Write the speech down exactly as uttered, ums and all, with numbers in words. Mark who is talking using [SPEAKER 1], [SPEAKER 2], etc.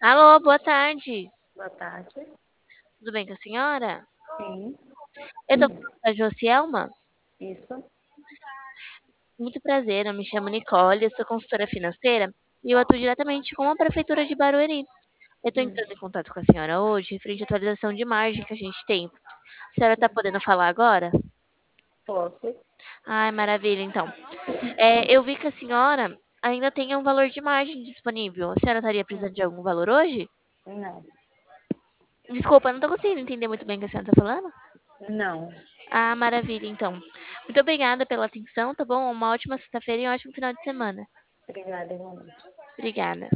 [SPEAKER 1] Alô, boa tarde.
[SPEAKER 2] Boa tarde.
[SPEAKER 1] Tudo bem com a senhora?
[SPEAKER 2] Sim,
[SPEAKER 1] Eu tô falando com a Josielma.
[SPEAKER 2] isso.
[SPEAKER 1] Muito prazer, eu me chamo Nicole, eu sou consultora financeira e eu atuo diretamente com a Prefeitura de Barueri. Eu tô
[SPEAKER 2] Hum,
[SPEAKER 1] entrando em contato com a senhora hoje, referente à atualização de margem que a gente tem. A senhora tá podendo falar agora?
[SPEAKER 2] posso?
[SPEAKER 1] Ai, maravilha, então. É, eu vi que a senhora ainda tem um valor de margem disponível. A senhora estaria
[SPEAKER 2] Hum,
[SPEAKER 1] precisando de algum valor hoje?
[SPEAKER 2] não,
[SPEAKER 1] Desculpa, eu não tô conseguindo entender muito bem o que a senhora tá falando.
[SPEAKER 2] não.
[SPEAKER 1] Ah, maravilha, então. Muito obrigada pela atenção, tá bom? Uma ótima sexta-feira e um ótimo final de semana.
[SPEAKER 2] Obrigada, igualmente.
[SPEAKER 1] Obrigada.